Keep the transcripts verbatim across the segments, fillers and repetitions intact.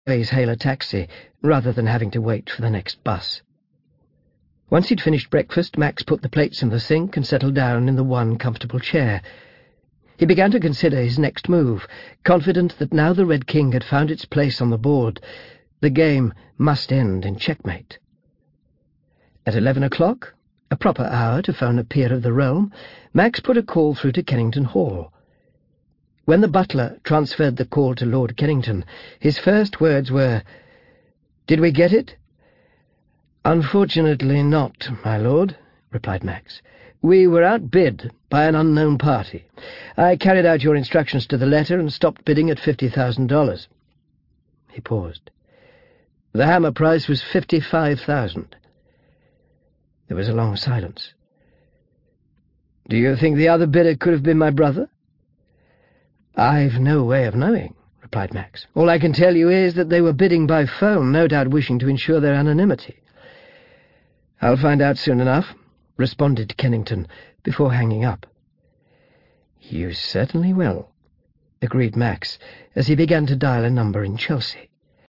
always hail a taxi, rather than having to wait for the next bus. Once he'd finished breakfast, Max put the plates in the sink and settled down in the one comfortable chair. He began to consider his next move, confident that now the Red King had found its place on the board, the game must end in checkmate. At eleven o'clock, a proper hour to phone a peer of the realm, Max put a call through to Kennington Hall. When the butler transferred the call to Lord Kennington, his first words were, "Did we get it?" "Unfortunately not, my lord," replied Max. "We were outbid by an unknown party. I carried out your instructions to the letter and stopped bidding at fifty thousand dollars. He paused. "The hammer price was fifty-five thousand. There was a long silence. "Do you think the other bidder could have been my brother?" "I've no way of knowing," replied Max. "All I can tell you is that they were bidding by phone, no doubt wishing to ensure their anonymity." "I'll find out soon enough," responded Kennington, before hanging up. "You certainly will," agreed Max, as he began to dial a number in Chelsea.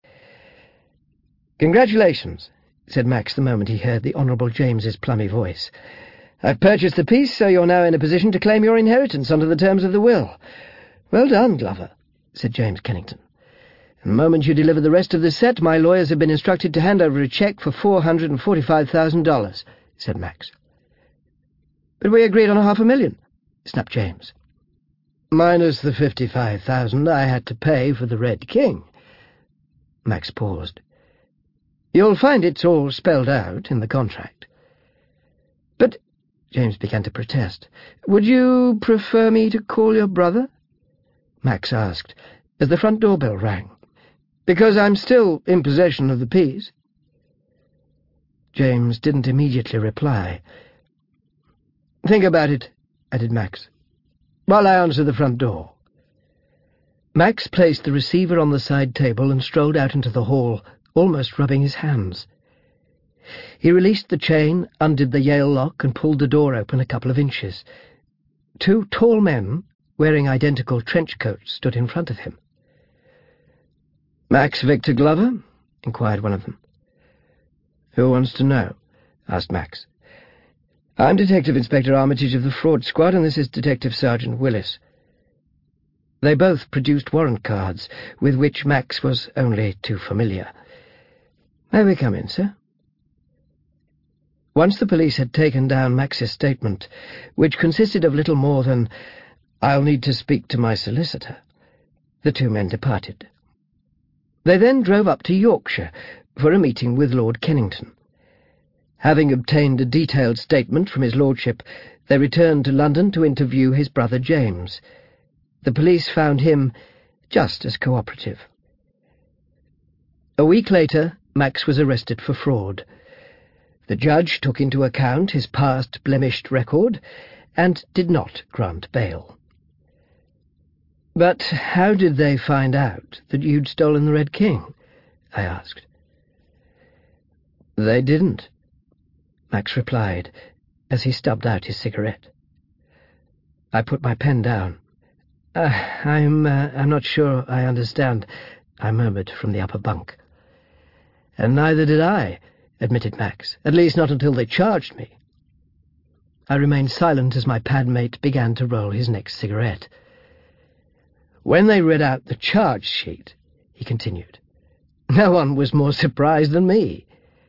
"Congratulations," said Max the moment he heard the Honourable James's plummy voice. "I've purchased the piece, so you're now in a position to claim your inheritance under the terms of the will." "Well done, Glover," said James Kennington. "The moment you deliver the rest of the set, my lawyers have been instructed to hand over a cheque for four hundred and forty-five thousand dollars, said Max. "But we agreed on a half a million," snapped James. "Minus the fifty-five thousand I had to pay for the Red King." Max paused. "You'll find it's all spelled out in the contract." "But," James began to protest, "would you prefer me to call your brother?" Max asked, as the front doorbell rang. "Because I'm still in possession of the piece." James didn't immediately reply. "Think about it," added Max, "while I answer the front door." Max placed the receiver on the side table and strolled out into the hall, almost rubbing his hands. He released the chain, undid the Yale lock, and pulled the door open a couple of inches. Two tall men, wearing identical trench coats, stood in front of him. "Max Victor Glover?" inquired one of them. "Who wants to know?" asked Max. "I'm Detective Inspector Armitage of the Fraud Squad, and this is Detective Sergeant Willis." They both produced warrant cards, with which Max was only too familiar. "May we come in, sir?" Once the police had taken down Max's statement, which consisted of little more than, "I'll need to speak to my solicitor," the two men departed. They then drove up to Yorkshire for a meeting with Lord Kennington. Having obtained a detailed statement from his lordship, they returned to London to interview his brother James. The police found him just as cooperative. A week later, Max was arrested for fraud. The judge took into account his past blemished record and did not grant bail. "But how did they find out that you'd stolen the Red King?" I asked. "They didn't," Max replied, as he stubbed out his cigarette. I put my pen down. Uh, I'm, uh, I'm not sure I understand," I murmured from the upper bunk. "And neither did I," admitted Max, "at least not until they charged me." I remained silent as my padmate began to roll his next cigarette. "When they read out the charge sheet," he continued, "no one was more surprised than me.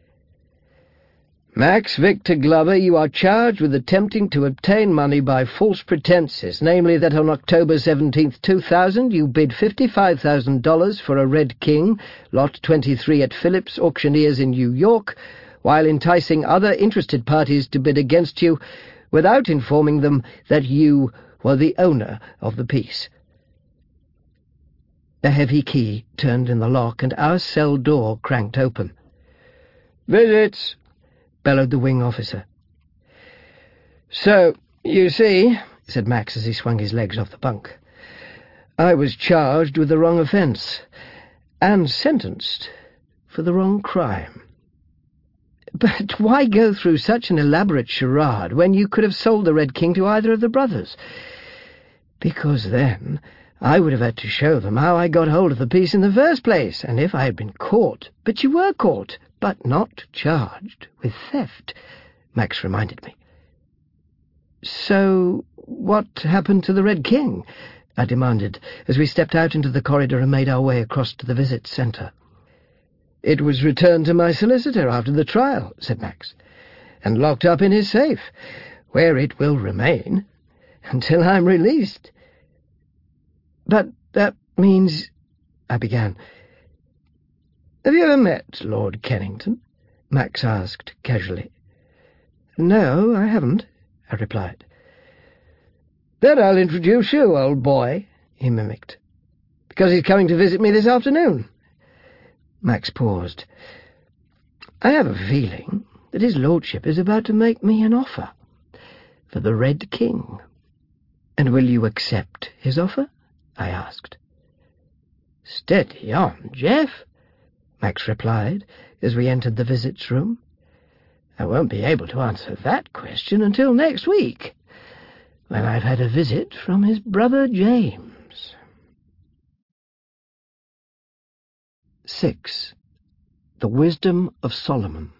Max Victor Glover, you are charged with attempting to obtain money by false pretenses, namely that on October seventeenth, two thousand, you bid fifty-five thousand dollars for a Red King, lot twenty-three at Phillips Auctioneers in New York, while enticing other interested parties to bid against you without informing them that you were the owner of the piece." A heavy key turned in the lock, and our cell door cranked open. "Visits!" bellowed the wing officer. "So, you see," said Max as he swung his legs off the bunk, "I was charged with the wrong offence, and sentenced for the wrong crime." "But why go through such an elaborate charade when you could have sold the Red King to either of the brothers?" "Because then I would have had to show them how I got hold of the piece in the first place, and if I had been caught. But you were caught, but not charged with theft, Max reminded me. So what happened to the Red King? I demanded, as we stepped out into the corridor and made our way across to the visit centre. It was returned to my solicitor after the trial, said Max, and locked up in his safe, where it will remain until I'm released. But that means... I began. Have you ever met Lord Kennington? Max asked casually. No, I haven't, I replied. Then I'll introduce you, old boy, he mimicked, because he's coming to visit me this afternoon. Max paused. I have a feeling that his lordship is about to make me an offer for the Red King. And will you accept his offer? I asked. Steady on, Jeff, Max replied as we entered the visits room. I won't be able to answer that question until next week, when I've had a visit from his brother James. Six. The Wisdom of Solomon.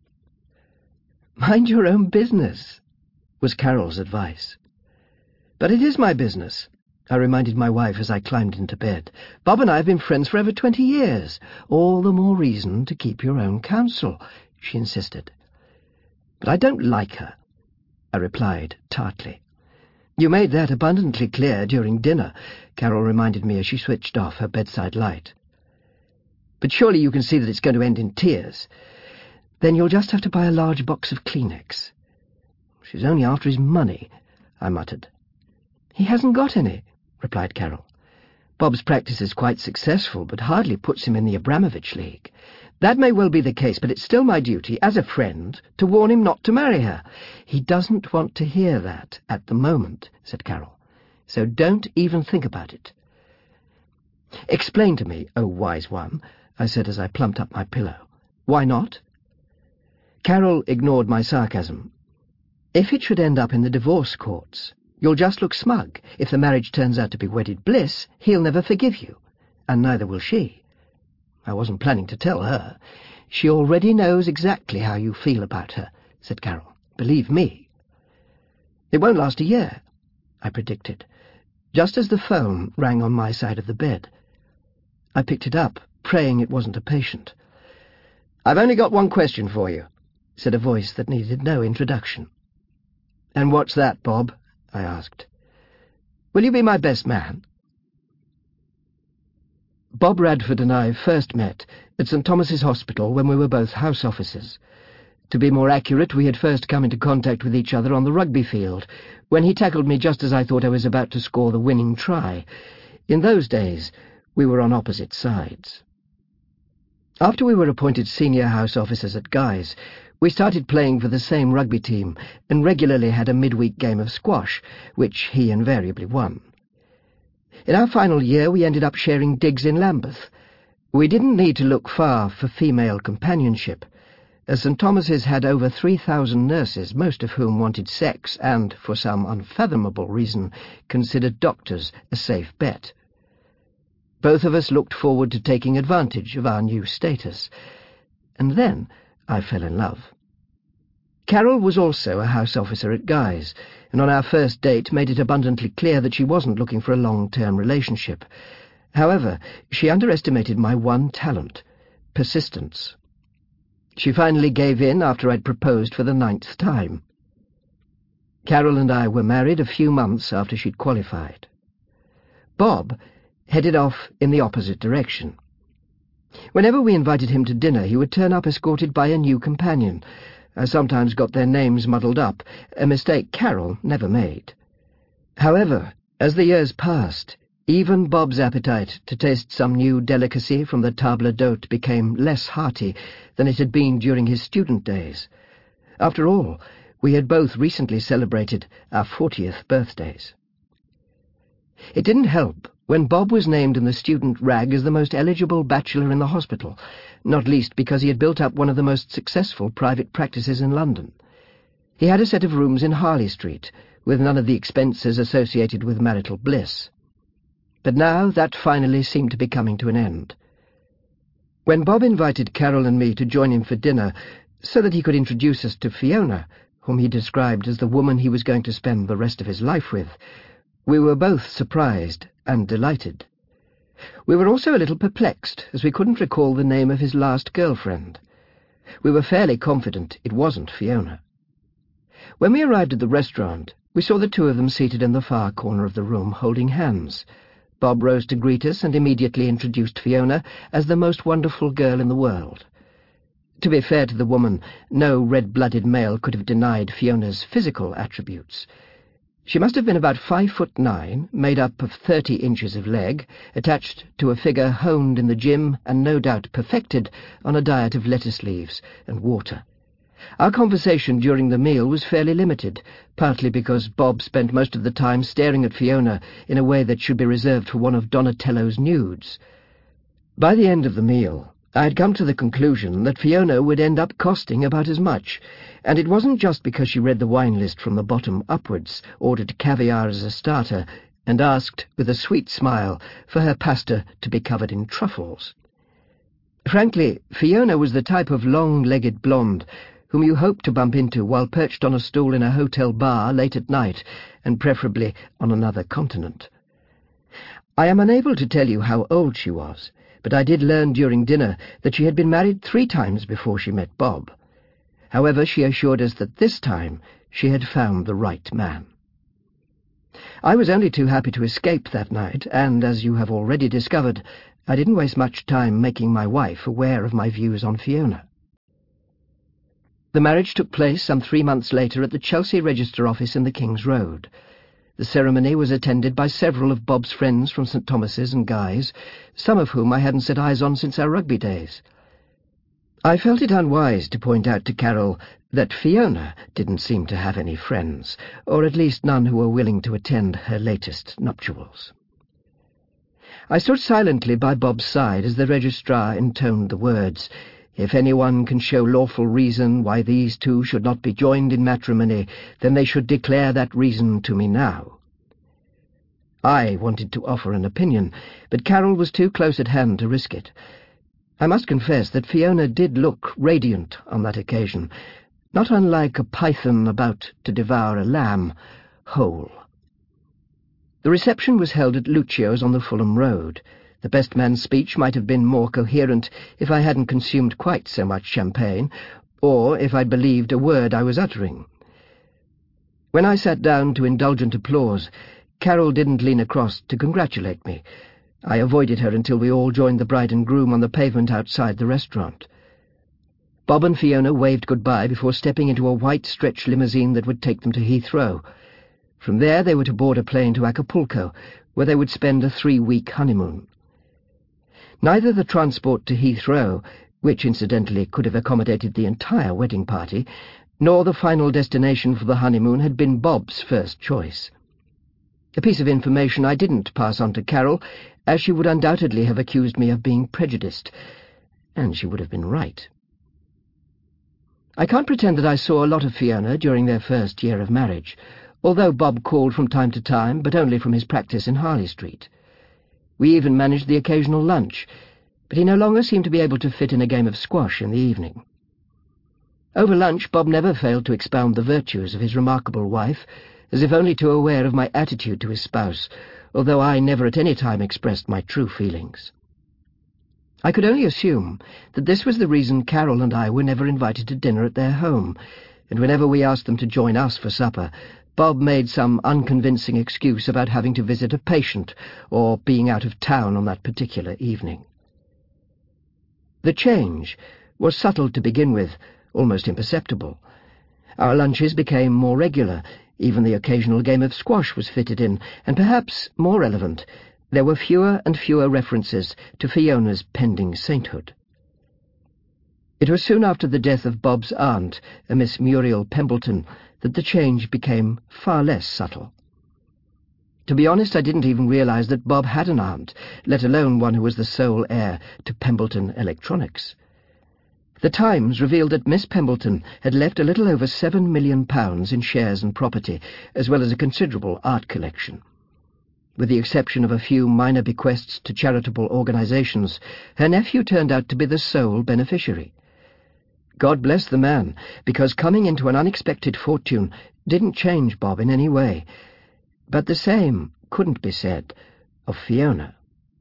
Mind your own business, was Carol's advice. But it is my business, I reminded my wife as I climbed into bed. Bob and I have been friends for over twenty years. All the more reason to keep your own counsel, she insisted. But I don't like her, I replied tartly. You made that abundantly clear during dinner, Carol reminded me as she switched off her bedside light. But surely you can see that it's going to end in tears. Then you'll just have to buy a large box of Kleenex. She's only after his money, I muttered. He hasn't got any, replied Carol. Bob's practice is quite successful, but hardly puts him in the Abramovich League. That may well be the case, but it's still my duty, as a friend, to warn him not to marry her. He doesn't want to hear that at the moment, said Carol, so don't even think about it. Explain to me, oh wise one, I said as I plumped up my pillow. Why not? Carol ignored my sarcasm. If it should end up in the divorce courts, you'll just look smug. If the marriage turns out to be wedded bliss, he'll never forgive you, and neither will she. I wasn't planning to tell her. She already knows exactly how you feel about her, said Carol. Believe me. It won't last a year, I predicted, just as the phone rang on my side of the bed. I picked it up, praying it wasn't a patient. I've only got one question for you, said a voice that needed no introduction. And what's that, Bob? I asked. Will you be my best man? Bob Radford and I first met at St Thomas's Hospital when we were both house officers. To be more accurate, we had first come into contact with each other on the rugby field, when he tackled me just as I thought I was about to score the winning try. In those days, we were on opposite sides. After we were appointed senior house officers at Guy's, we started playing for the same rugby team and regularly had a midweek game of squash, which he invariably won. In our final year, we ended up sharing digs in Lambeth. We didn't need to look far for female companionship, as St Thomas's had over three thousand nurses, most of whom wanted sex and, for some unfathomable reason, considered doctors a safe bet. Both of us looked forward to taking advantage of our new status, and then I fell in love. Carol was also a house officer at Guy's, and on our first date made it abundantly clear that she wasn't looking for a long-term relationship. However, she underestimated my one talent, persistence. She finally gave in after I'd proposed for the ninth time. Carol and I were married a few months after she'd qualified. Bob headed off in the opposite direction. Whenever we invited him to dinner, he would turn up escorted by a new companion. I sometimes got their names muddled up, a mistake Carol never made. However, as the years passed, even Bob's appetite to taste some new delicacy from the table d'hôte became less hearty than it had been during his student days. After all, we had both recently celebrated our fortieth birthdays. It didn't help when Bob was named in the student rag as the most eligible bachelor in the hospital, not least because he had built up one of the most successful private practices in London. He had a set of rooms in Harley Street, with none of the expenses associated with marital bliss. But now that finally seemed to be coming to an end. When Bob invited Carol and me to join him for dinner, so that he could introduce us to Fiona, whom he described as the woman he was going to spend the rest of his life with, we were both surprised and delighted. We were also a little perplexed, as we couldn't recall the name of his last girlfriend. We were fairly confident it wasn't Fiona. When we arrived at the restaurant, we saw the two of them seated in the far corner of the room, holding hands. Bob rose to greet us and immediately introduced Fiona as the most wonderful girl in the world. To be fair to the woman, no red-blooded male could have denied Fiona's physical attributes. She must have been about five foot nine, made up of thirty inches of leg, attached to a figure honed in the gym and no doubt perfected on a diet of lettuce leaves and water. Our conversation during the meal was fairly limited, partly because Bob spent most of the time staring at Fiona in a way that should be reserved for one of Donatello's nudes. By the end of the meal, I had come to the conclusion that Fiona would end up costing about as much, and it wasn't just because she read the wine list from the bottom upwards, ordered caviar as a starter, and asked, with a sweet smile, for her pasta to be covered in truffles. Frankly, Fiona was the type of long-legged blonde whom you hoped to bump into while perched on a stool in a hotel bar late at night, and preferably on another continent. I am unable to tell you how old she was, but I did learn during dinner that she had been married three times before she met Bob. However, she assured us that this time she had found the right man. I was only too happy to escape that night, and, as you have already discovered, I didn't waste much time making my wife aware of my views on Fiona. The marriage took place some three months later at the Chelsea Register Office in the King's Road. The ceremony was attended by several of Bob's friends from St Thomas's and Guy's, some of whom I hadn't set eyes on since our rugby days. I felt it unwise to point out to Carol that Fiona didn't seem to have any friends, or at least none who were willing to attend her latest nuptials. I stood silently by Bob's side as the registrar intoned the words, "If anyone can show lawful reason why these two should not be joined in matrimony, then they should declare that reason to me now." I wanted to offer an opinion, but Carol was too close at hand to risk it. I must confess that Fiona did look radiant on that occasion, not unlike a python about to devour a lamb whole. The reception was held at Lucio's on the Fulham Road. The best man's speech might have been more coherent if I hadn't consumed quite so much champagne, or if I'd believed a word I was uttering. When I sat down to indulgent applause, Carol didn't lean across to congratulate me. I avoided her until we all joined the bride and groom on the pavement outside the restaurant. Bob and Fiona waved goodbye before stepping into a white stretch limousine that would take them to Heathrow. From there they were to board a plane to Acapulco, where they would spend a three-week honeymoon. Neither the transport to Heathrow, which incidentally could have accommodated the entire wedding party, nor the final destination for the honeymoon had been Bob's first choice. A piece of information I didn't pass on to Carol, as she would undoubtedly have accused me of being prejudiced, and she would have been right. I can't pretend that I saw a lot of Fiona during their first year of marriage, although Bob called from time to time, but only from his practice in Harley Street. We even managed the occasional lunch, but he no longer seemed to be able to fit in a game of squash in the evening. Over lunch, Bob never failed to expound the virtues of his remarkable wife, as if only too aware of my attitude to his spouse, although I never at any time expressed my true feelings. I could only assume that this was the reason Carol and I were never invited to dinner at their home, and whenever we asked them to join us for supper, Bob made some unconvincing excuse about having to visit a patient or being out of town on that particular evening. The change was subtle to begin with, almost imperceptible. Our lunches became more regular, even the occasional game of squash was fitted in, and perhaps more relevant, there were fewer and fewer references to Fiona's pending sainthood. It was soon after the death of Bob's aunt, a Miss Muriel Pembleton, that the change became far less subtle. To be honest, I didn't even realize that Bob had an aunt, let alone one who was the sole heir to Pembleton Electronics. The Times revealed that Miss Pembleton had left a little over seven million pounds in shares and property, as well as a considerable art collection. With the exception of a few minor bequests to charitable organizations, her nephew turned out to be the sole beneficiary. God bless the man, because coming into an unexpected fortune didn't change Bob in any way. But the same couldn't be said of Fiona.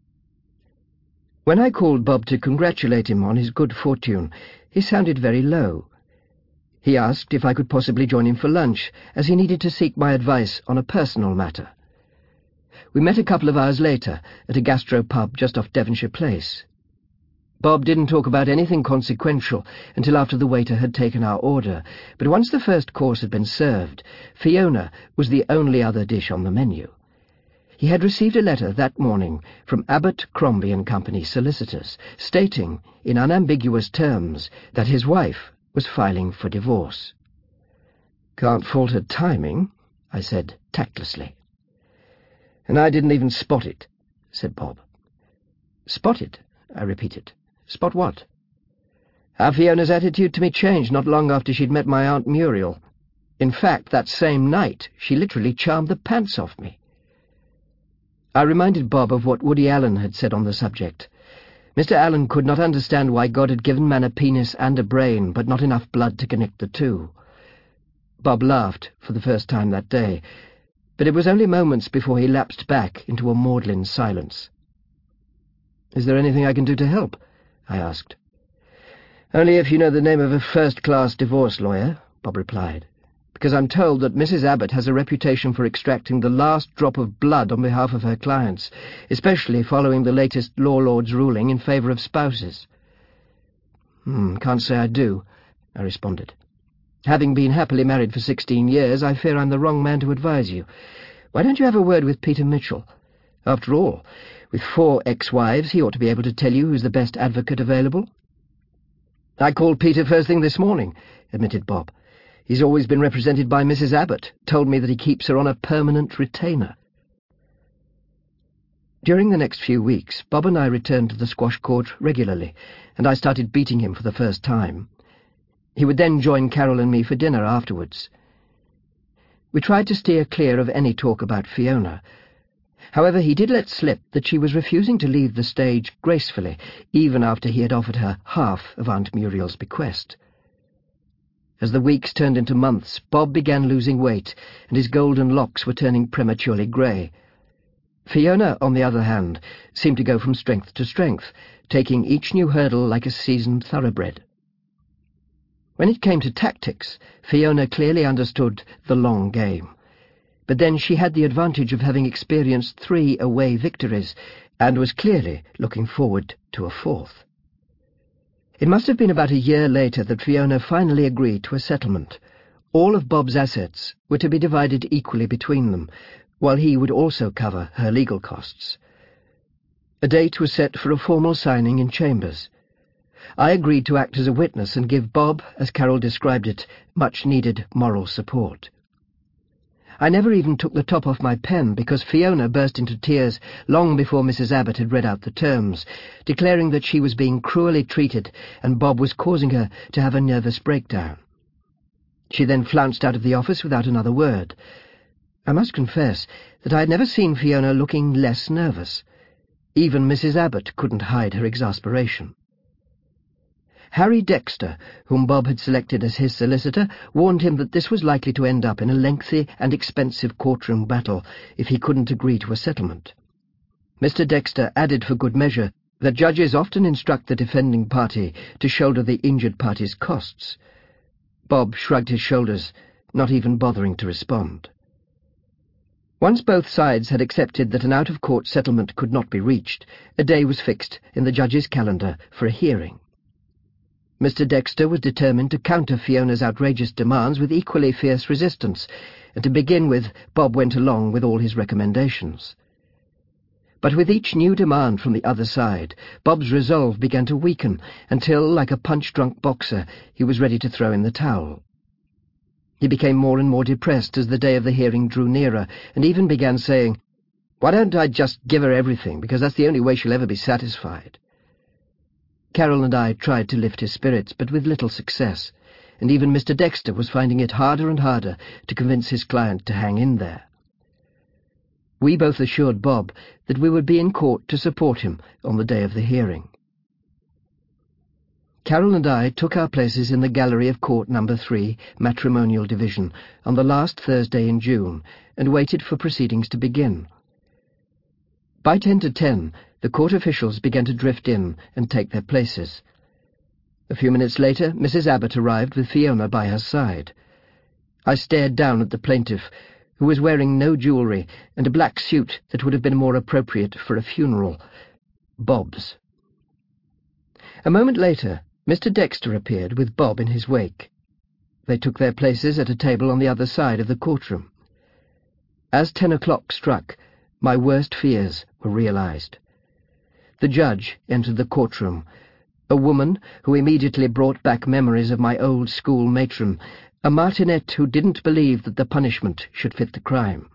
When I called Bob to congratulate him on his good fortune, he sounded very low. He asked if I could possibly join him for lunch, as he needed to seek my advice on a personal matter. We met a couple of hours later at a gastropub just off Devonshire Place. Bob didn't talk about anything consequential until after the waiter had taken our order, but once the first course had been served, Fiona was the only other dish on the menu. He had received a letter that morning from Abbott, Crombie and Company solicitors, stating in unambiguous terms that his wife was filing for divorce. "Can't fault her timing," I said tactlessly. "And I didn't even spot it," said Bob. "Spot it?" I repeated. "Spot what?" "How Fiona's attitude to me changed not long after she'd met my Aunt Muriel. In fact, that same night, she literally charmed the pants off me." I reminded Bob of what Woody Allen had said on the subject. Mister Allen could not understand why God had given man a penis and a brain, but not enough blood to connect the two. Bob laughed for the first time that day, but it was only moments before he lapsed back into a maudlin silence. "Is there anything I can do to help?" I asked. "Only if you know the name of a first-class divorce lawyer," Bob replied, "because I'm told that Missus Abbott has a reputation for extracting the last drop of blood on behalf of her clients, especially following the latest Law Lord's ruling in favour of spouses." Hmm, "Can't say I do," I responded. "Having been happily married for sixteen years, I fear I'm the wrong man to advise you. Why don't you have a word with Peter Mitchell? After all, with four ex-wives, he ought to be able to tell you who's the best advocate available." "I called Peter first thing this morning," admitted Bob. "He's always been represented by Missus Abbott, told me that he keeps her on a permanent retainer." During the next few weeks, Bob and I returned to the squash court regularly, and I started beating him for the first time. He would then join Carol and me for dinner afterwards. We tried to steer clear of any talk about Fiona. However, he did let slip that she was refusing to leave the stage gracefully, even after he had offered her half of Aunt Muriel's bequest. As the weeks turned into months, Bob began losing weight, and his golden locks were turning prematurely grey. Fiona, on the other hand, seemed to go from strength to strength, taking each new hurdle like a seasoned thoroughbred. When it came to tactics, Fiona clearly understood the long game. But then she had the advantage of having experienced three away victories, and was clearly looking forward to a fourth. It must have been about a year later that Fiona finally agreed to a settlement. All of Bob's assets were to be divided equally between them, while he would also cover her legal costs. A date was set for a formal signing in Chambers. I agreed to act as a witness and give Bob, as Carol described it, much-needed moral support. I never even took the top off my pen because Fiona burst into tears long before Missus Abbott had read out the terms, declaring that she was being cruelly treated and Bob was causing her to have a nervous breakdown. She then flounced out of the office without another word. I must confess that I had never seen Fiona looking less nervous. Even Missus Abbott couldn't hide her exasperation. Harry Dexter, whom Bob had selected as his solicitor, warned him that this was likely to end up in a lengthy and expensive courtroom battle if he couldn't agree to a settlement. Mister Dexter added for good measure that judges often instruct the defending party to shoulder the injured party's costs. Bob shrugged his shoulders, not even bothering to respond. Once both sides had accepted that an out-of-court settlement could not be reached, a day was fixed in the judge's calendar for a hearing. Mister Dexter was determined to counter Fiona's outrageous demands with equally fierce resistance, and to begin with, Bob went along with all his recommendations. But with each new demand from the other side, Bob's resolve began to weaken until, like a punch-drunk boxer, he was ready to throw in the towel. He became more and more depressed as the day of the hearing drew nearer, and even began saying, "Why don't I just give her everything, because that's the only way she'll ever be satisfied?" Carol and I tried to lift his spirits, but with little success, and even Mister Dexter was finding it harder and harder to convince his client to hang in there. We both assured Bob that we would be in court to support him on the day of the hearing. Carol and I took our places in the gallery of Court Number Three, Matrimonial Division, on the last Thursday in June, and waited for proceedings to begin. By ten to ten, the court officials began to drift in and take their places. A few minutes later, Missus Abbott arrived with Fiona by her side. I stared down at the plaintiff, who was wearing no jewellery and a black suit that would have been more appropriate for a funeral. Bob's. A moment later, Mister Dexter appeared with Bob in his wake. They took their places at a table on the other side of the courtroom. As ten o'clock struck, my worst fears were realized. The judge entered the courtroom, a woman who immediately brought back memories of my old school matron, a martinet who didn't believe that the punishment should fit the crime.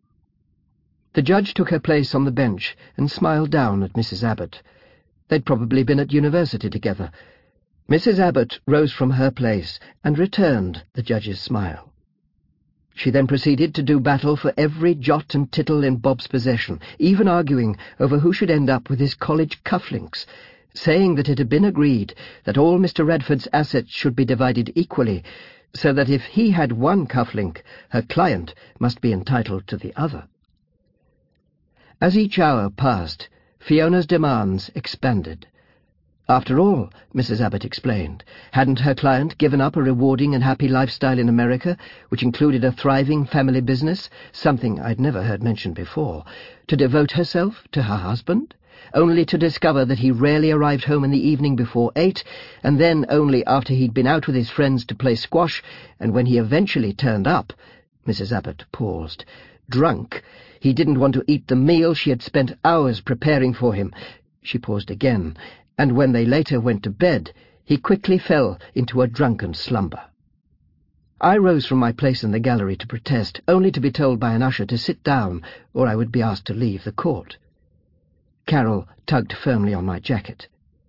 The judge took her place on the bench and smiled down at Missus Abbott. They'd probably been at university together. Missus Abbott rose from her place and returned the judge's smile. She then proceeded to do battle for every jot and tittle in Bob's possession, even arguing over who should end up with his college cufflinks, saying that it had been agreed that all Mister Redford's assets should be divided equally, so that if he had one cufflink, her client must be entitled to the other. As each hour passed, Fiona's demands expanded. After all, Missus Abbott explained, hadn't her client given up a rewarding and happy lifestyle in America, which included a thriving family business, something I'd never heard mentioned before, to devote herself to her husband, only to discover that he rarely arrived home in the evening before eight, and then only after he'd been out with his friends to play squash, and when he eventually turned up, Missus Abbott paused, drunk, he didn't want to eat the meal she had spent hours preparing for him. She paused again, and when they later went to bed, he quickly fell into a drunken slumber. I rose from my place in the gallery to protest, only to be told by an usher to sit down, or I would be asked to leave the court. Carol tugged firmly on my jacket.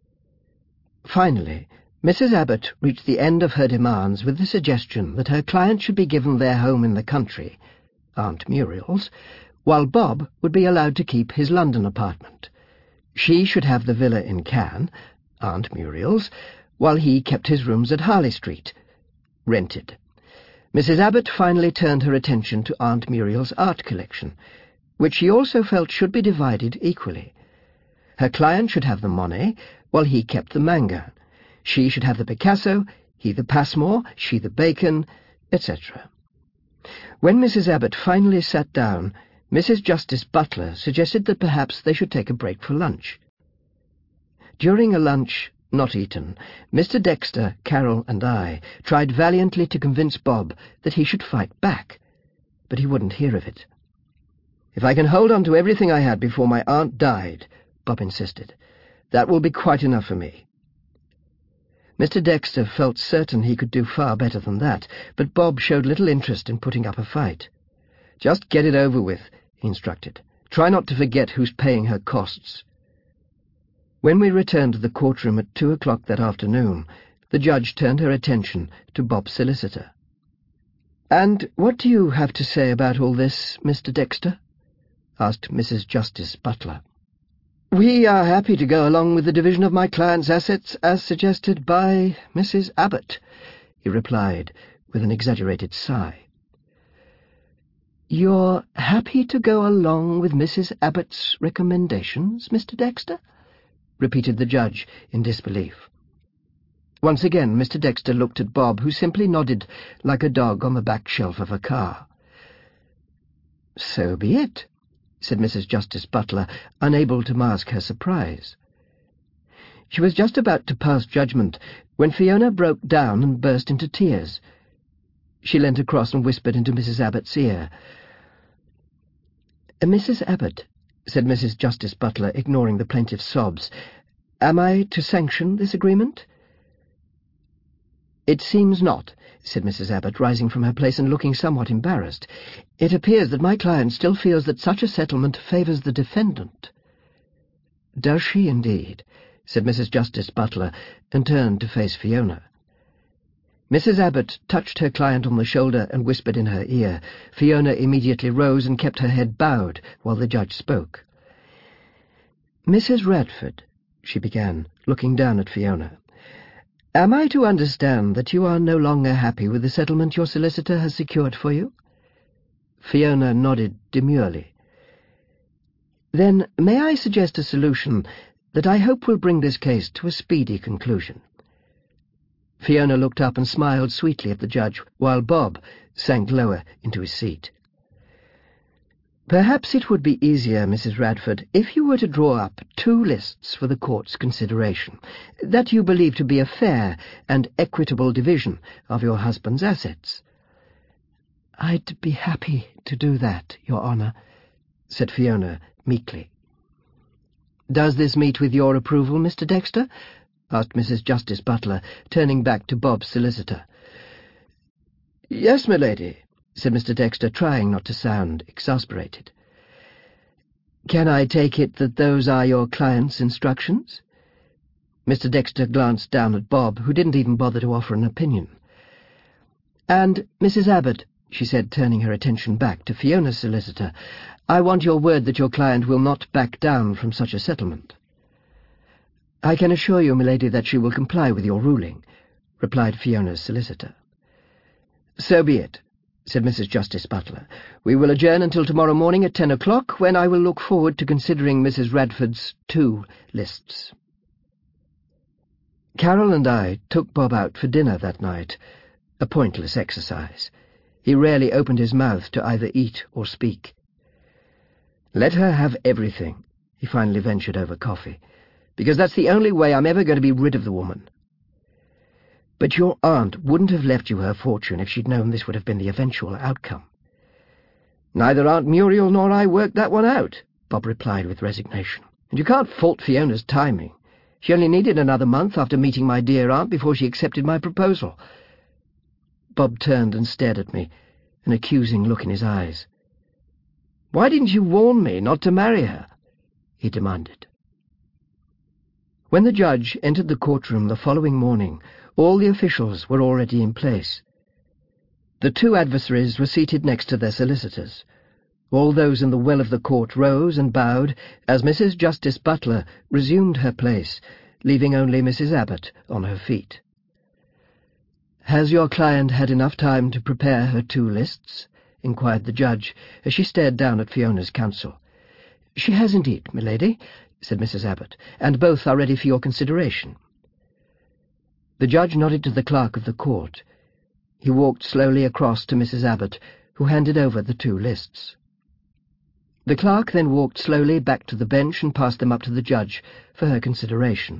Finally, Missus Abbott reached the end of her demands with the suggestion that her client should be given their home in the country, Aunt Muriel's, while Bob would be allowed to keep his London apartment. She should have the villa in Cannes, Aunt Muriel's, while he kept his rooms at Harley Street, rented. Missus Abbott finally turned her attention to Aunt Muriel's art collection, which she also felt should be divided equally. Her client should have the Monet, while he kept the Mangan. She should have the Picasso, he the Passmore, she the Bacon, et cetera. When Missus Abbott finally sat down, Missus Justice Butler suggested that perhaps they should take a break for lunch. During a lunch not eaten, Mister Dexter, Carol, and I tried valiantly to convince Bob that he should fight back, but he wouldn't hear of it. "If I can hold on to everything I had before my aunt died," Bob insisted, "that will be quite enough for me." Mister Dexter felt certain he could do far better than that, but Bob showed little interest in putting up a fight. "Just get it over with," he instructed. "Try not to forget who's paying her costs." When we returned to the courtroom at two o'clock that afternoon, the judge turned her attention to Bob's solicitor. "And what do you have to say about all this, Mister Dexter?" asked Missus Justice Butler. "We are happy to go along with the division of my client's assets as suggested by Missus Abbott," he replied with an exaggerated sigh. "You're happy to go along with Missus Abbott's recommendations, Mister Dexter?" repeated the judge in disbelief. Once again Mister Dexter looked at Bob, who simply nodded like a dog on the back shelf of a car. "So be it," said Missus Justice Butler, unable to mask her surprise. She was just about to pass judgment when Fiona broke down and burst into tears. She leant across and whispered into Missus Abbott's ear. "Missus Abbott," said Missus Justice Butler, ignoring the plaintiff's sobs, "am I to sanction this agreement?" "It seems not," said Missus Abbott, rising from her place and looking somewhat embarrassed. "It appears that my client still feels that such a settlement favours the defendant." "Does she indeed?" said Missus Justice Butler, and turned to face Fiona. Missus Abbott touched her client on the shoulder and whispered in her ear. Fiona immediately rose and kept her head bowed while the judge spoke. "Missus Radford," she began, looking down at Fiona, "am I to understand that you are no longer happy with the settlement your solicitor has secured for you?" Fiona nodded demurely. "Then may I suggest a solution that I hope will bring this case to a speedy conclusion?" Fiona looked up and smiled sweetly at the judge, while Bob sank lower into his seat. "Perhaps it would be easier, Missus Radford, if you were to draw up two lists for the court's consideration, that you believe to be a fair and equitable division of your husband's assets." "I'd be happy to do that, Your Honour," said Fiona meekly. "Does this meet with your approval, Mister Dexter?" asked Missus Justice Butler, turning back to Bob's solicitor. "Yes, my lady," said Mister Dexter, trying not to sound exasperated. "Can I take it that those are your client's instructions?" Mister Dexter glanced down at Bob, who didn't even bother to offer an opinion. "And, Missus Abbott," she said, turning her attention back to Fiona's solicitor, "I want your word that your client will not back down from such a settlement." "I can assure you, milady, that she will comply with your ruling," replied Fiona's solicitor. "So be it," said Missus Justice Butler. "We will adjourn until tomorrow morning at ten o'clock, when I will look forward to considering Missus Radford's two lists." Carol and I took Bob out for dinner that night, a pointless exercise. He rarely opened his mouth to either eat or speak. "Let her have everything," he finally ventured over coffee, "because that's the only way I'm ever going to be rid of the woman." "But your aunt wouldn't have left you her fortune if she'd known this would have been the eventual outcome." "Neither Aunt Muriel nor I worked that one out," Bob replied with resignation. "And you can't fault Fiona's timing. She only needed another month after meeting my dear aunt before she accepted my proposal." Bob turned and stared at me, an accusing look in his eyes. "Why didn't you warn me not to marry her?" he demanded. When the judge entered the courtroom the following morning, all the officials were already in place. The two adversaries were seated next to their solicitors. All those in the well of the court rose and bowed as Missus Justice Butler resumed her place, leaving only Missus Abbott on her feet. "Has your client had enough time to prepare her two lists?" inquired the judge, as she stared down at Fiona's counsel. "She has indeed, milady," said Missus Abbott, "and both are ready for your consideration." The judge nodded to the clerk of the court. He walked slowly across to Missus Abbott, who handed over the two lists. The clerk then walked slowly back to the bench and passed them up to the judge for her consideration.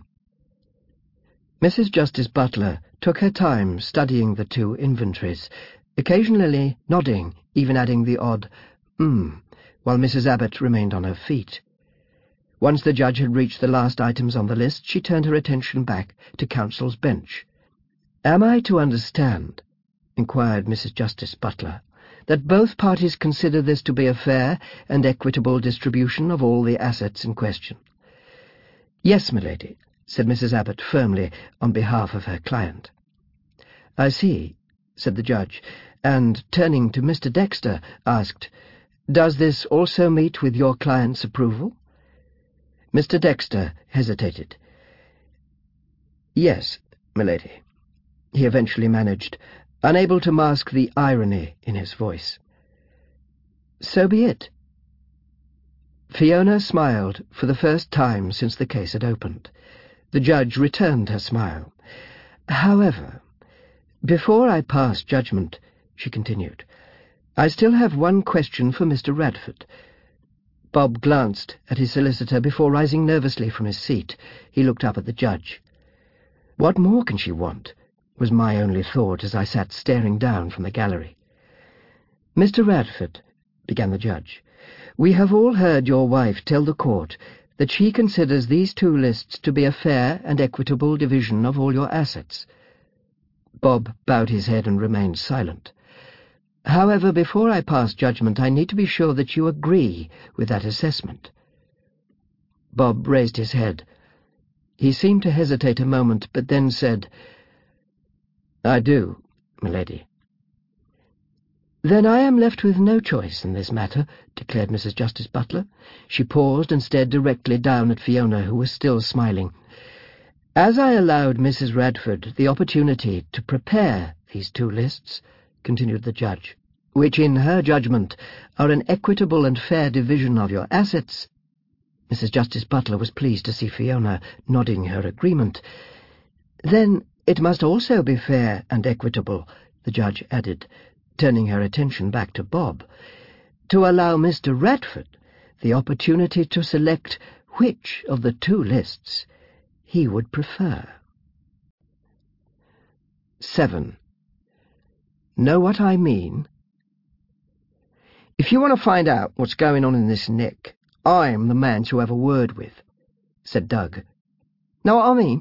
Missus Justice Butler took her time studying the two inventories, occasionally nodding, even adding the odd "mm," while Missus Abbott remained on her feet. Once the judge had reached the last items on the list, she turned her attention back to counsel's bench. "Am I to understand," inquired Missus Justice Butler, "that both parties consider this to be a fair and equitable distribution of all the assets in question?" "Yes, milady," said Missus Abbott firmly on behalf of her client. "I see," said the judge, and, turning to Mister Dexter, asked, "Does this also meet with your client's approval?" Mister Dexter hesitated. "Yes, milady," he eventually managed, unable to mask the irony in his voice. "So be it." Fiona smiled for the first time since the case had opened. The judge returned her smile. "However, before I pass judgment," she continued, "I still have one question for Mister Radford." Bob glanced at his solicitor before rising nervously from his seat. He looked up at the judge. "What more can she want?" was my only thought as I sat staring down from the gallery. "Mister Radford," began the judge, "we have all heard your wife tell the court that she considers these two lists to be a fair and equitable division of all your assets." Bob bowed his head and remained silent. "However, before I pass judgment, I need to be sure that you agree with that assessment." Bob raised his head. He seemed to hesitate a moment, but then said, "I do, milady." "Then I am left with no choice in this matter," declared Missus Justice Butler. She paused and stared directly down at Fiona, who was still smiling. "As I allowed Missus Radford the opportunity to prepare these two lists," continued the judge, "which in her judgment are an equitable and fair division of your assets—" Missus Justice Butler was pleased to see Fiona nodding her agreement. "Then it must also be fair and equitable," the judge added, turning her attention back to Bob, "to allow Mister Radford the opportunity to select which of the two lists he would prefer." seven. Know what I mean? "If you want to find out what's going on in this nick, I'm the man to have a word with," said Doug. "Know what I mean?"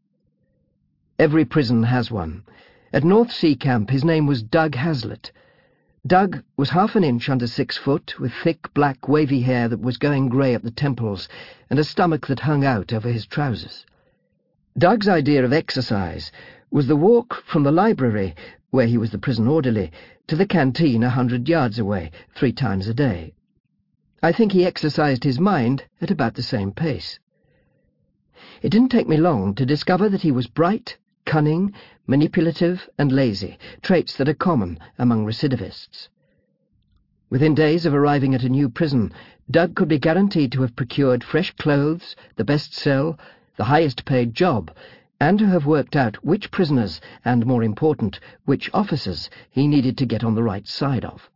Every prison has one. At North Sea Camp his name was Doug Hazlitt. Doug was half an inch under six foot, with thick black wavy hair that was going grey at the temples, and a stomach that hung out over his trousers. Doug's idea of exercise was the walk from the library, where he was the prison orderly, to the canteen a hundred yards away, three times a day. I think he exercised his mind at about the same pace. It didn't take me long to discover that he was bright, cunning, manipulative, and lazy, traits that are common among recidivists. Within days of arriving at a new prison, Doug could be guaranteed to have procured fresh clothes, the best cell, the highest-paid job, and to have worked out which prisoners, and, more important, which officers he needed to get on the right side of.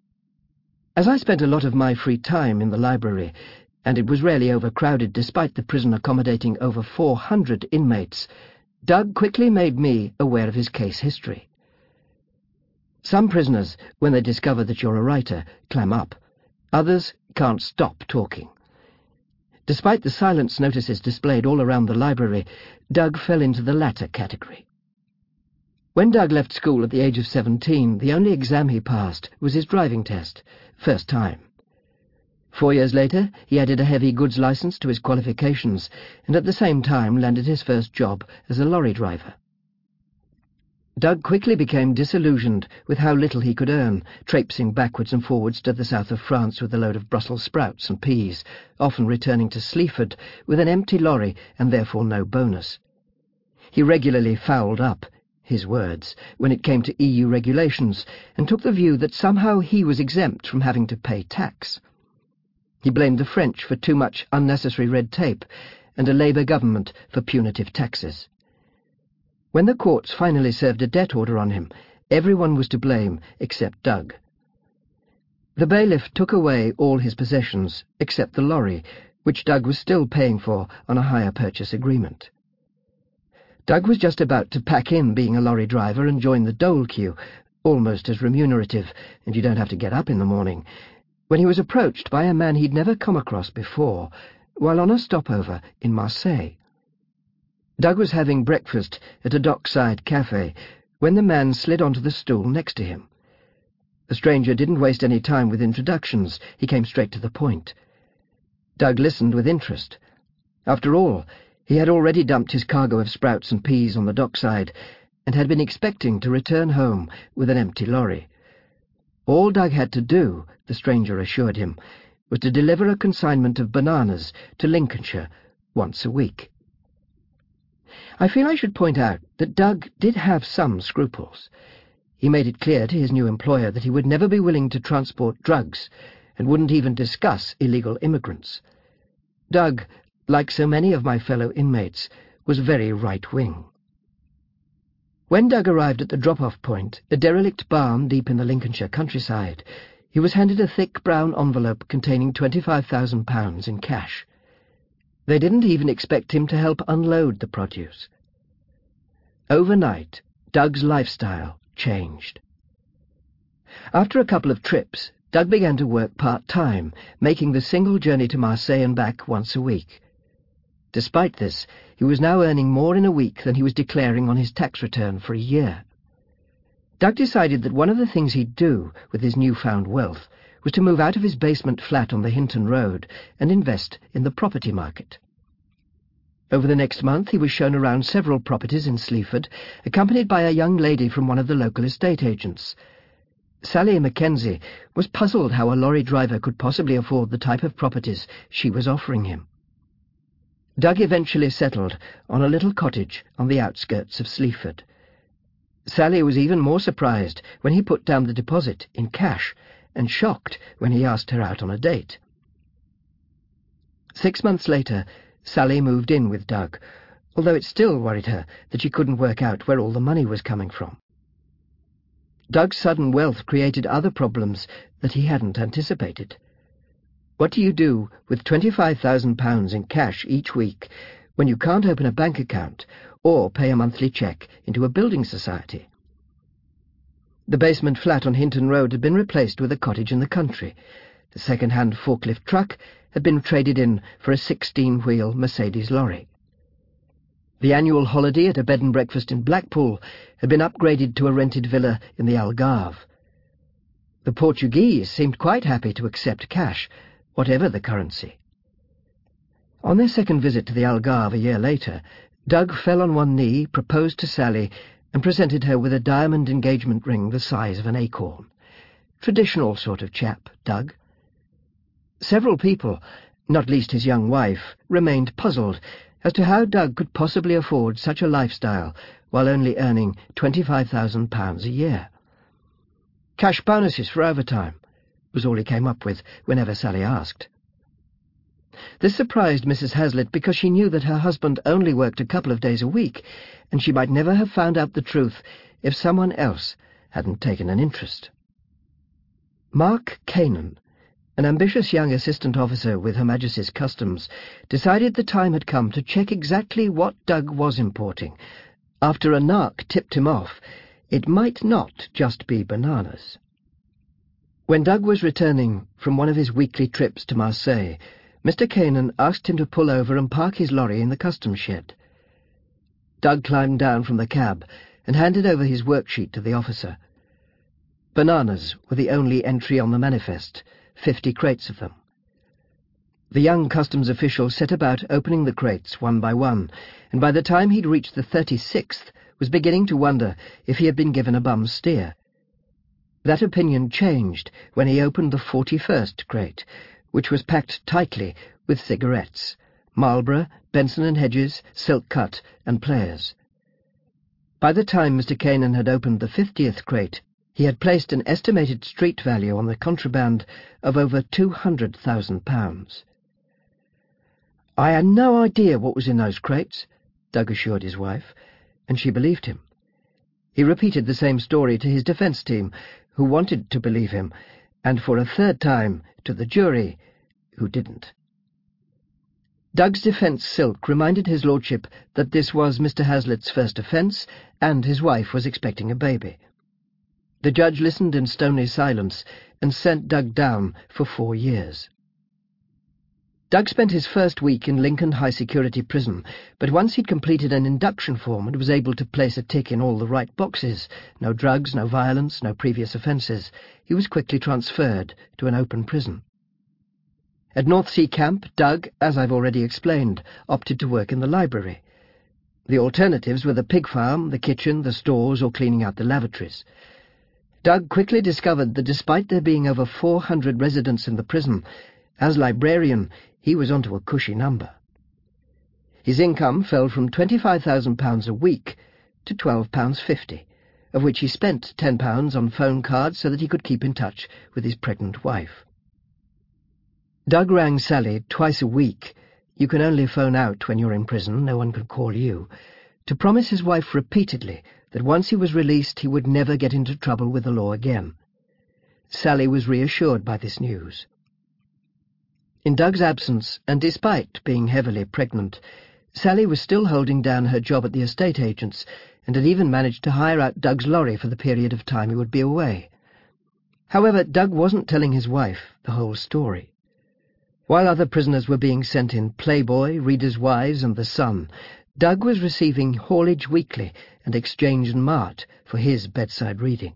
As I spent a lot of my free time in the library, and it was rarely overcrowded despite the prison accommodating over four hundred inmates, Doug quickly made me aware of his case history. Some prisoners, when they discover that you're a writer, clam up. Others can't stop talking. Despite the silence notices displayed all around the library, Doug fell into the latter category. When Doug left school at the age of seventeen, the only exam he passed was his driving test, first time. Four years later, he added a heavy goods license to his qualifications, and at the same time landed his first job as a lorry driver. Doug quickly became disillusioned with how little he could earn, traipsing backwards and forwards to the south of France with a load of Brussels sprouts and peas, often returning to Sleaford with an empty lorry and therefore no bonus. He regularly fouled up, his words, when it came to E U regulations, and took the view that somehow he was exempt from having to pay tax. He blamed the French for too much unnecessary red tape, and a Labour government for punitive taxes. When the courts finally served a debt order on him, everyone was to blame except Doug. The bailiff took away all his possessions, except the lorry, which Doug was still paying for on a hire purchase agreement. Doug was just about to pack in being a lorry driver and join the dole queue, almost as remunerative, and you don't have to get up in the morning, when he was approached by a man he'd never come across before, while on a stopover in Marseille. Doug was having breakfast at a dockside cafe when the man slid onto the stool next to him. The stranger didn't waste any time with introductions. He came straight to the point. Doug listened with interest. After all, he had already dumped his cargo of sprouts and peas on the dockside and had been expecting to return home with an empty lorry. All Doug had to do, the stranger assured him, was to deliver a consignment of bananas to Lincolnshire once a week. I feel I should point out that Doug did have some scruples. He made it clear to his new employer that he would never be willing to transport drugs, and wouldn't even discuss illegal immigrants. Doug, like so many of my fellow inmates, was very right-wing. When Doug arrived at the drop-off point, a derelict barn deep in the Lincolnshire countryside, he was handed a thick brown envelope containing twenty-five thousand pounds in cash. They didn't even expect him to help unload the produce. Overnight, Doug's lifestyle changed. After a couple of trips, Doug began to work part-time, making the single journey to Marseille and back once a week. Despite this, he was now earning more in a week than he was declaring on his tax return for a year. Doug decided that one of the things he'd do with his newfound wealth was to move out of his basement flat on the Hinton Road and invest in the property market. Over the next month he was shown around several properties in Sleaford, accompanied by a young lady from one of the local estate agents. Sally Mackenzie was puzzled how a lorry driver could possibly afford the type of properties she was offering him. Doug eventually settled on a little cottage on the outskirts of Sleaford. Sally was even more surprised when he put down the deposit in cash, and shocked when he asked her out on a date. Six months later, Sally moved in with Doug, although it still worried her that she couldn't work out where all the money was coming from. Doug's sudden wealth created other problems that he hadn't anticipated. What do you do with twenty-five thousand pounds in cash each week when you can't open a bank account or pay a monthly cheque into a building society? The basement flat on Hinton Road had been replaced with a cottage in the country. The second-hand forklift truck had been traded in for a sixteen-wheel Mercedes lorry. The annual holiday at a bed and breakfast in Blackpool had been upgraded to a rented villa in the Algarve. The Portuguese seemed quite happy to accept cash, whatever the currency. On their second visit to the Algarve a year later, Doug fell on one knee, proposed to Sally, and presented her with a diamond engagement ring the size of an acorn. Traditional sort of chap, Doug. Several people, not least his young wife, remained puzzled as to how Doug could possibly afford such a lifestyle while only earning twenty-five thousand pounds a year. Cash bonuses for overtime was all he came up with whenever Sally asked. This surprised Missus Hazlitt because she knew that her husband only worked a couple of days a week, and she might never have found out the truth if someone else hadn't taken an interest. Mark Canan, an ambitious young assistant officer with Her Majesty's Customs, decided the time had come to check exactly what Doug was importing. After a narc tipped him off, it might not just be bananas. When Doug was returning from one of his weekly trips to Marseille, Mister Canan asked him to pull over and park his lorry in the customs shed. Doug climbed down from the cab and handed over his worksheet to the officer. Bananas were the only entry on the manifest, fifty crates of them. The young customs official set about opening the crates one by one, and by the time he'd reached the thirty-sixth, was beginning to wonder if he had been given a bum steer. That opinion changed when he opened the forty-first crate, which was packed tightly with cigarettes, Marlboro, Benson and Hedges, Silk Cut, and Players. By the time Mister Canan had opened the fiftieth crate, he had placed an estimated street value on the contraband of over two hundred thousand pounds. "I had no idea what was in those crates," Doug assured his wife, and she believed him. He repeated the same story to his defence team, who wanted to believe him, and for a third time to the jury, who didn't. Doug's defence silk reminded his lordship that this was Mister Hazlitt's first offence, and his wife was expecting a baby. The judge listened in stony silence and sent Doug down for four years. Doug spent his first week in Lincoln High Security Prison, but once he'd completed an induction form and was able to place a tick in all the right boxes, no drugs, no violence, no previous offences, he was quickly transferred to an open prison. At North Sea Camp, Doug, as I've already explained, opted to work in the library. The alternatives were the pig farm, the kitchen, the stores, or cleaning out the lavatories. Doug quickly discovered that despite there being over four hundred residents in the prison, as librarian, he was onto a cushy number. His income fell from twenty-five thousand pounds a week to twelve pounds fifty, of which he spent ten pounds on phone cards so that he could keep in touch with his pregnant wife. Doug rang Sally twice a week — you can only phone out when you're in prison, no one can call you — to promise his wife repeatedly that once he was released he would never get into trouble with the law again. Sally was reassured by this news. In Doug's absence, and despite being heavily pregnant, Sally was still holding down her job at the estate agents and had even managed to hire out Doug's lorry for the period of time he would be away. However, Doug wasn't telling his wife the whole story. While other prisoners were being sent in Playboy, Reader's Wives, and The Sun, Doug was receiving Haulage Weekly and Exchange and Mart for his bedside reading.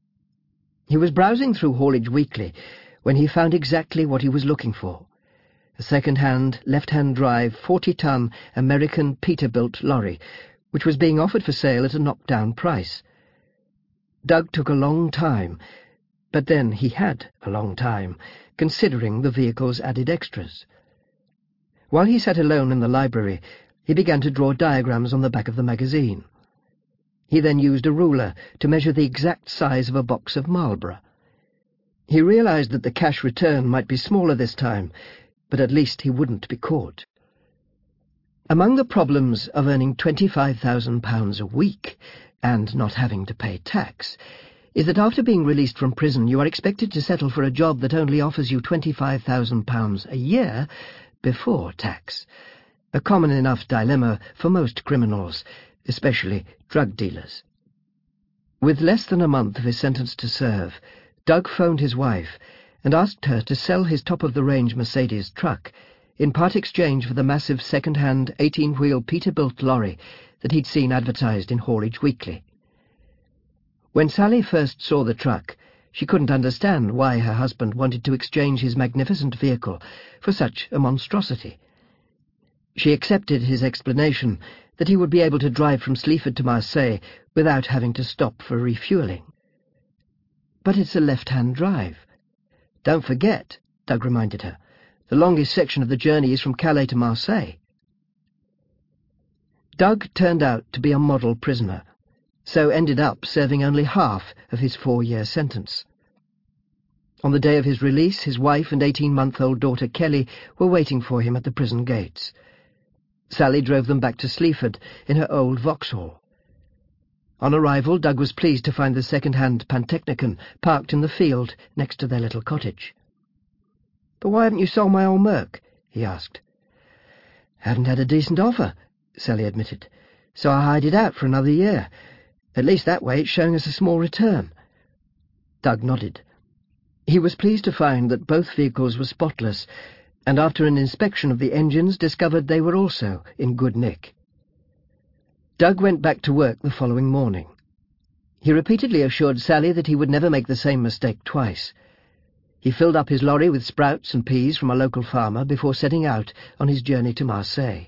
He was browsing through Haulage Weekly when he found exactly what he was looking for. a second-hand, left-hand drive, forty-ton American Peterbilt lorry, which was being offered for sale at a knockdown price. Doug took a long time, but then he had a long time, considering the vehicle's added extras. While he sat alone in the library, he began to draw diagrams on the back of the magazine. He then used a ruler to measure the exact size of a box of Marlborough. He realized that the cash return might be smaller this time, but at least he wouldn't be caught. Among the problems of earning twenty-five thousand pounds a week and not having to pay tax is that after being released from prison you are expected to settle for a job that only offers you twenty-five thousand pounds a year before tax, a common enough dilemma for most criminals, especially drug dealers. With less than a month of his sentence to serve, Doug phoned his wife and asked her to sell his top-of-the-range Mercedes truck in part exchange for the massive second-hand eighteen-wheel Peterbilt lorry that he'd seen advertised in Haulage Weekly. When Sally first saw the truck, she couldn't understand why her husband wanted to exchange his magnificent vehicle for such a monstrosity. She accepted his explanation that he would be able to drive from Sleaford to Marseille without having to stop for refuelling. But it's a left-hand drive. Don't forget, Doug reminded her, the longest section of the journey is from Calais to Marseille. Doug turned out to be a model prisoner, so ended up serving only half of his four-year sentence. On the day of his release, his wife and eighteen-month-old daughter Kelly were waiting for him at the prison gates. Sally drove them back to Sleaford in her old Vauxhall. On arrival, Doug was pleased to find the second-hand Pantechnicon parked in the field next to their little cottage. "But why haven't you sold my old Merc?" he asked. "Haven't had a decent offer," Sally admitted, "so I hired it out for another year. At least that way it's showing us a small return." Doug nodded. He was pleased to find that both vehicles were spotless, and after an inspection of the engines discovered they were also in good nick. Doug went back to work the following morning. He repeatedly assured Sally that he would never make the same mistake twice. He filled up his lorry with sprouts and peas from a local farmer before setting out on his journey to Marseille.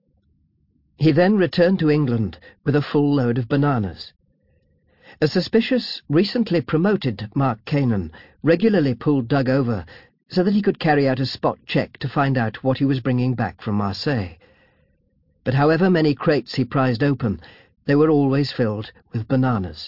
He then returned to England with a full load of bananas. A suspicious, recently promoted Mark Canaan regularly pulled Doug over so that he could carry out a spot check to find out what he was bringing back from Marseille. But however many crates he prized open, they were always filled with bananas.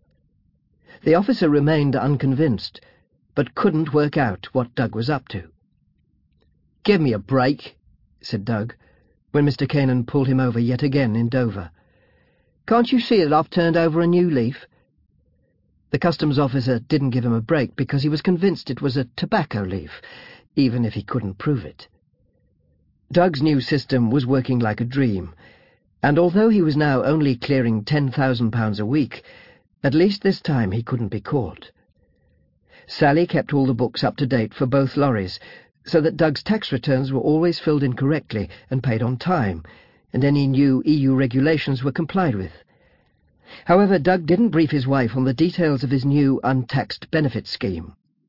The officer remained unconvinced, but couldn't work out what Doug was up to. "Give me a break," said Doug, when Mister Canaan pulled him over yet again in Dover. "Can't you see that I've turned over a new leaf?" The customs officer didn't give him a break because he was convinced it was a tobacco leaf, even if he couldn't prove it. Doug's new system was working like a dream, and although he was now only clearing ten thousand pounds a week, at least this time he couldn't be caught. Sally kept all the books up to date for both lorries, so that Doug's tax returns were always filled in correctly and paid on time, and any new E U regulations were complied with. However, Doug didn't brief his wife on the details of his new untaxed benefit scheme.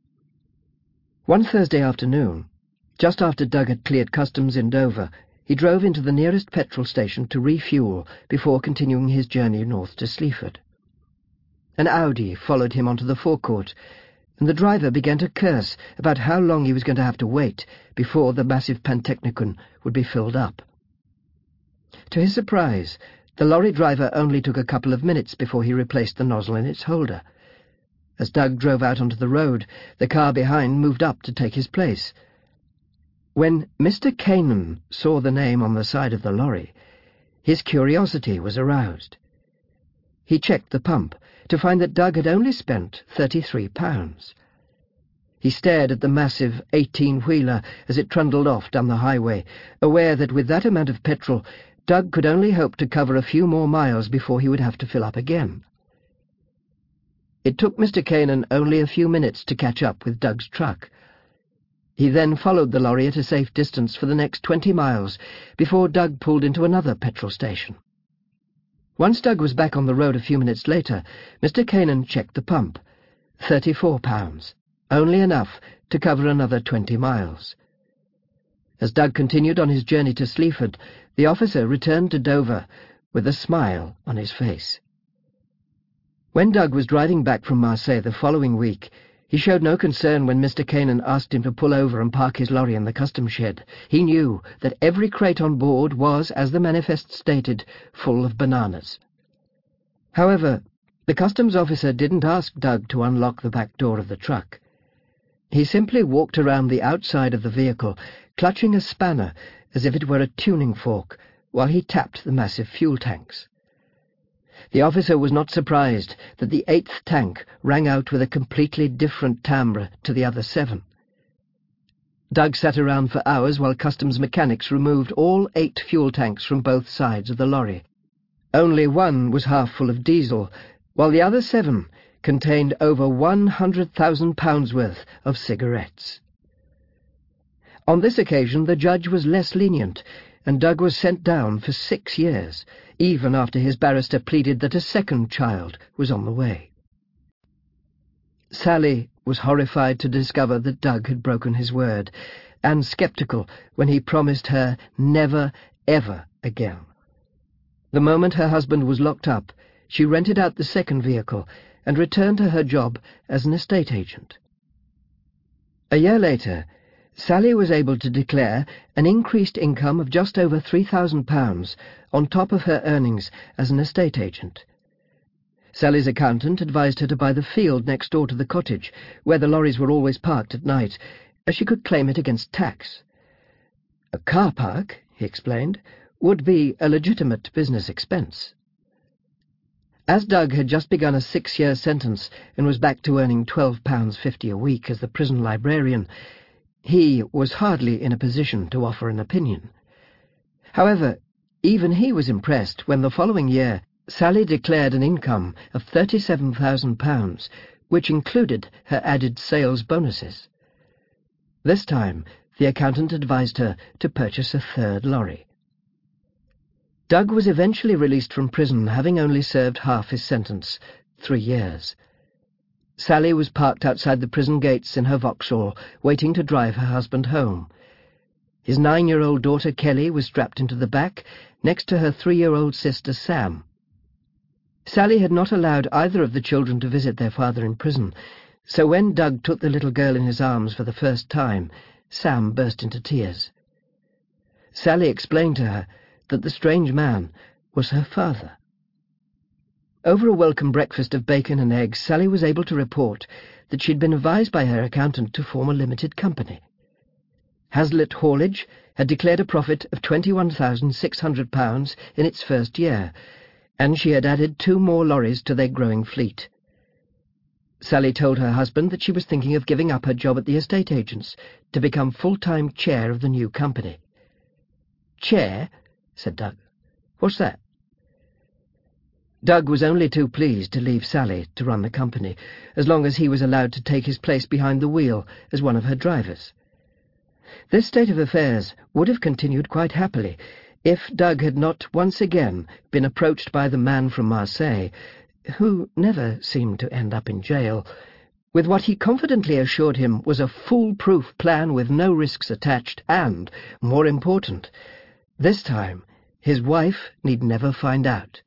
One Thursday afternoon, just after Doug had cleared customs in Dover, he drove into the nearest petrol station to refuel before continuing his journey north to Sleaford. An Audi followed him onto the forecourt, and the driver began to curse about how long he was going to have to wait before the massive Pantechnicon would be filled up. To his surprise, the lorry driver only took a couple of minutes before he replaced the nozzle in its holder. As Doug drove out onto the road, the car behind moved up to take his place. When Mister Canaan saw the name on the side of the lorry, his curiosity was aroused. He checked the pump to find that Doug had only spent thirty-three pounds. He stared at the massive eighteen-wheeler as it trundled off down the highway, aware that with that amount of petrol, Doug could only hope to cover a few more miles before he would have to fill up again. It took Mister Canaan only a few minutes to catch up with Doug's truck. He then followed the lorry at a safe distance for the next twenty miles before Doug pulled into another petrol station. Once Doug was back on the road a few minutes later, Mister Canaan checked the pump. Thirty-four pounds, only enough to cover another twenty miles. As Doug continued on his journey to Sleaford, the officer returned to Dover with a smile on his face. When Doug was driving back from Marseille the following week, he showed no concern when Mister Canaan asked him to pull over and park his lorry in the customs shed. He knew that every crate on board was, as the manifest stated, full of bananas. However, the customs officer didn't ask Doug to unlock the back door of the truck. He simply walked around the outside of the vehicle, clutching a spanner as if it were a tuning fork, while he tapped the massive fuel tanks. The officer was not surprised that the eighth tank rang out with a completely different timbre to the other seven. Doug sat around for hours while customs mechanics removed all eight fuel tanks from both sides of the lorry. Only one was half full of diesel, while the other seven contained over one hundred thousand pounds worth of cigarettes. On this occasion the judge was less lenient, and Doug was sent down for six years, even after his barrister pleaded that a second child was on the way. Sally was horrified to discover that Doug had broken his word, and sceptical when he promised her never, ever again. The moment her husband was locked up, she rented out the second vehicle and returned to her job as an estate agent. A year later, Sally was able to declare an increased income of just over three thousand pounds on top of her earnings as an estate agent. Sally's accountant advised her to buy the field next door to the cottage, where the lorries were always parked at night, as she could claim it against tax. A car park, he explained, would be a legitimate business expense. As Doug had just begun a six-year sentence and was back to earning twelve pounds fifty a week as the prison librarian, he was hardly in a position to offer an opinion. However, even he was impressed when the following year Sally declared an income of thirty-seven thousand pounds, which included her added sales bonuses. This time, the accountant advised her to purchase a third lorry. Doug was eventually released from prison, having only served half his sentence, three years. Sally was parked outside the prison gates in her Vauxhall, waiting to drive her husband home. His nine-year-old daughter Kelly was strapped into the back, next to her three-year-old sister Sam. Sally had not allowed either of the children to visit their father in prison, so when Doug took the little girl in his arms for the first time, Sam burst into tears. Sally explained to her that the strange man was her father. Over a welcome breakfast of bacon and eggs, Sally was able to report that she'd been advised by her accountant to form a limited company. Hazlitt Haulage had declared a profit of twenty-one thousand six hundred pounds in its first year, and she had added two more lorries to their growing fleet. Sally told her husband that she was thinking of giving up her job at the estate agents to become full-time chair of the new company. "Chair?" said Doug. "What's that?" Doug was only too pleased to leave Sally to run the company, as long as he was allowed to take his place behind the wheel as one of her drivers. This state of affairs would have continued quite happily if Doug had not once again been approached by the man from Marseille, who never seemed to end up in jail, with what he confidently assured him was a foolproof plan with no risks attached, and, more important, this time his wife need never find out.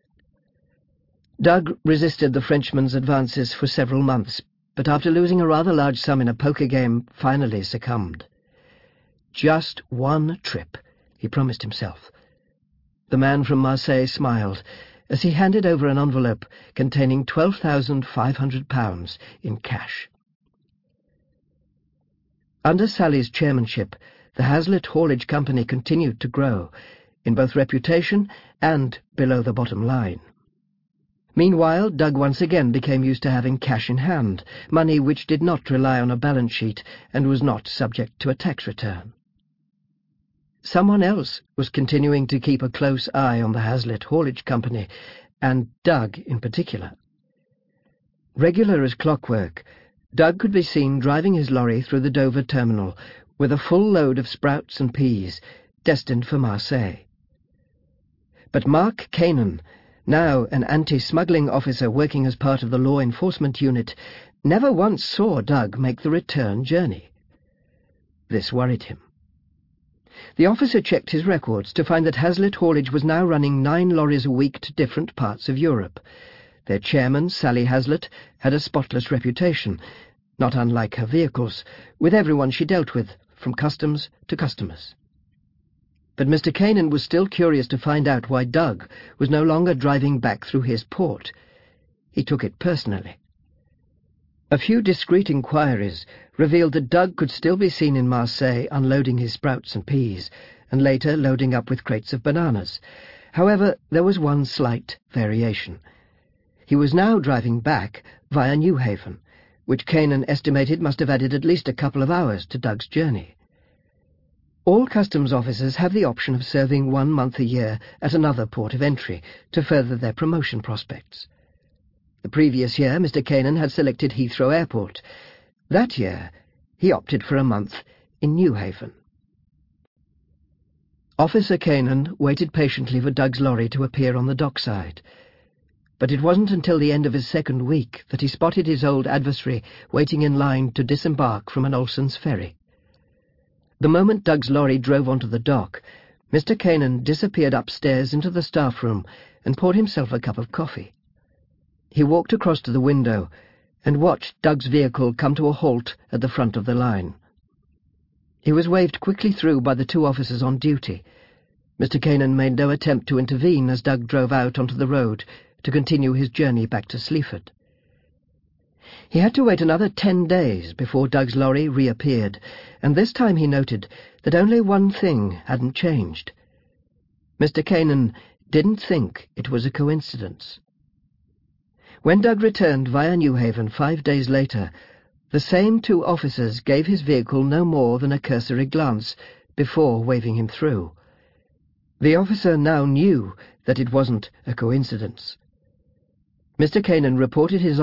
Doug resisted the Frenchman's advances for several months, but after losing a rather large sum in a poker game, finally succumbed. Just one trip, he promised himself. The man from Marseille smiled as he handed over an envelope containing twelve thousand five hundred pounds in cash. Under Sally's chairmanship, the Hazlitt Haulage Company continued to grow, in both reputation and below the bottom line. Meanwhile, Doug once again became used to having cash in hand, money which did not rely on a balance sheet and was not subject to a tax return. Someone else was continuing to keep a close eye on the Hazlitt Haulage Company, and Doug in particular. Regular as clockwork, Doug could be seen driving his lorry through the Dover terminal with a full load of sprouts and peas, destined for Marseille. But Mark Canaan, now an anti-smuggling officer working as part of the law enforcement unit, never once saw Doug make the return journey. This worried him. The officer checked his records to find that Hazlitt Haulage was now running nine lorries a week to different parts of Europe. Their chairman, Sally Hazlitt, had a spotless reputation, not unlike her vehicles, with everyone she dealt with, from customs to customers. But Mister Canaan was still curious to find out why Doug was no longer driving back through his port. He took it personally. A few discreet inquiries revealed that Doug could still be seen in Marseille unloading his sprouts and peas, and later loading up with crates of bananas. However, there was one slight variation. He was now driving back via Newhaven, which Canaan estimated must have added at least a couple of hours to Doug's journey. All customs officers have the option of serving one month a year at another port of entry to further their promotion prospects. The previous year, Mister Canaan had selected Heathrow Airport. That year, he opted for a month in Newhaven. Officer Canaan waited patiently for Doug's lorry to appear on the dockside. But it wasn't until the end of his second week that he spotted his old adversary waiting in line to disembark from an Olsen's ferry. The moment Doug's lorry drove onto the dock, Mister Canaan disappeared upstairs into the staff room and poured himself a cup of coffee. He walked across to the window and watched Doug's vehicle come to a halt at the front of the line. He was waved quickly through by the two officers on duty. Mister Canaan made no attempt to intervene as Doug drove out onto the road to continue his journey back to Sleaford. He had to wait another ten days before Doug's lorry reappeared, and this time he noted that only one thing hadn't changed. Mister Canaan didn't think it was a coincidence. When Doug returned via Newhaven five days later, the same two officers gave his vehicle no more than a cursory glance before waving him through. The officer now knew that it wasn't a coincidence. Mister Canaan reported his